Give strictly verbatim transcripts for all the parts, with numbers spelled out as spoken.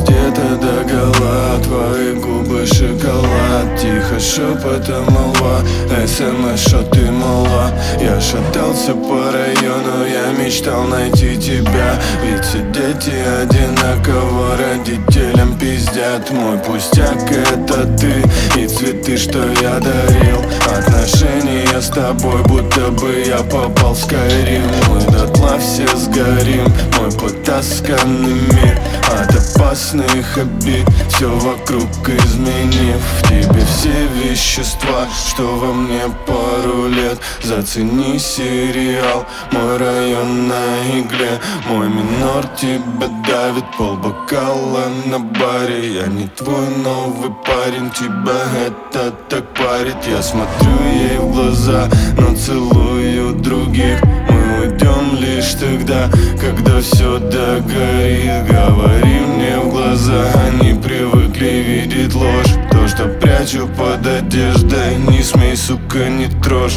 раздета догола, твои губы шоколад. Тихо шепотом молва, смс, что ты мала. Я шатался по району, я мечтал найти тебя. Ведь все дети одинаково родителям пиздят. Мой пустяк это ты и цветы, что я дарил. Отношения с тобой, будто бы я попал в Скайрим. Мы дотла все сгорим, мой потасканный мир от опасных обид, все вокруг изменив. В тебе все вещества, что во мне пару лет. Зацени сериал, мой район на игле. Мой минор тебя давит, полбокала на баре. Я не твой новый парень, тебя это так парит. Я смотрю ей в глаза, но целую других. Мы уйдем лишь тогда, когда все догорит. Говори мне в глаза, они привыкли видеть ложь. То, что прячу под одеждой, не смей, сука, не трожь.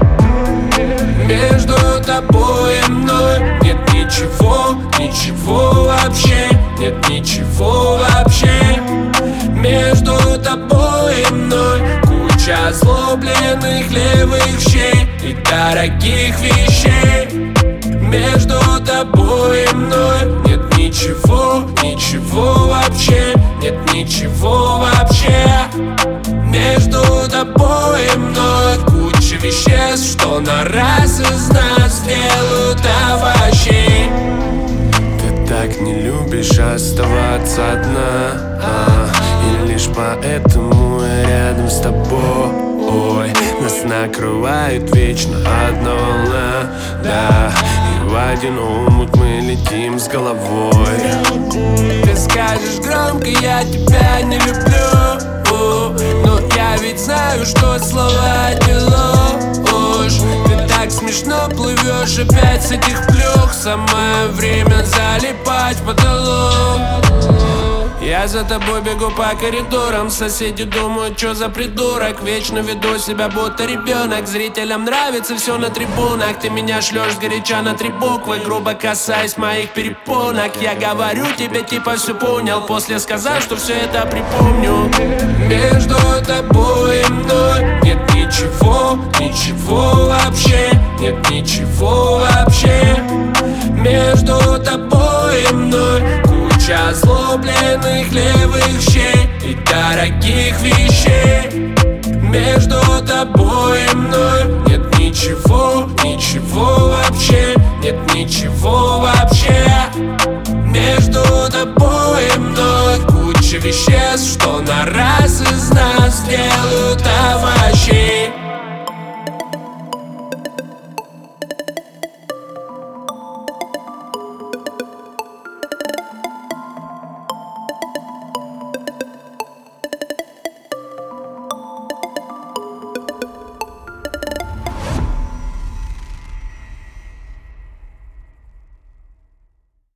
Между тобой и мной нет ничего, ничего вообще. Нет ничего вообще. Между тобой и мной куча озлобленных левых щей и дорогих вещей. Между тобой и мной нет ничего, ничего вообще. Нет ничего вообще. Между тобой и мной куча веществ, что на раз из нас делают овощей. Ты так не любишь оставаться одна, а, и лишь поэтому я рядом с тобой. Ой, нас накрывает вечно одна волна, да, и в один омут мы летим с головой. Ты скажешь громко, я тебя не люблю, но я ведь знаю, что слова не ложь. Ты так смешно плывешь опять с этих плюх. Самое время залипать в потолок. Я за тобой бегу по коридорам. Соседи думают, что за придурок. Вечно веду себя будто ребенок. Зрителям нравится все на трибунах. Ты меня шлешь сгоряча на три буквы, грубо касаясь моих перепонок. Я говорю тебе, типа все понял, после сказал, что все это припомню. Между тобой и мной нет ничего, ничего вообще. Нет ничего вообще. Между тобой и мной куча озлобленных левых щей и дорогих вещей. Между тобой и мной нет ничего, ничего вообще. Нет ничего вообще. Между тобой и мной куча вещей